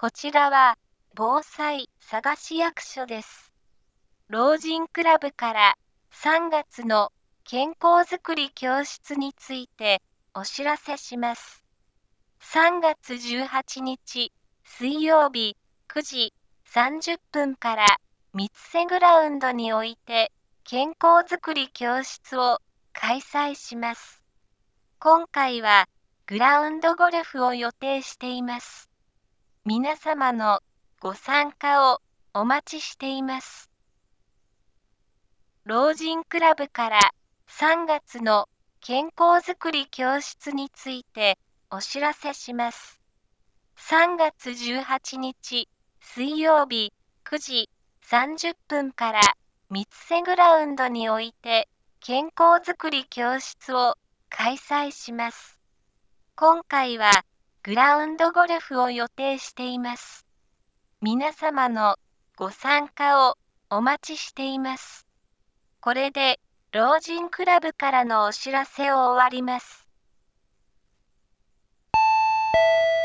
こちらは、防災探し役所です。老人クラブから3月の健康づくり教室についてお知らせします。3月18日水曜日9時30分から三瀬グラウンドにおいて健康づくり教室を開催します。今回はグラウンドゴルフを予定しています。皆様のご参加をお待ちしています。老人クラブから3月の健康づくり教室についてお知らせします。3月18日水曜日9時30分から三瀬グラウンドにおいて健康づくり教室を開催します。今回はグラウンドゴルフを予定しています。皆様のご参加をお待ちしています。これで老人クラブからのお知らせを終わります。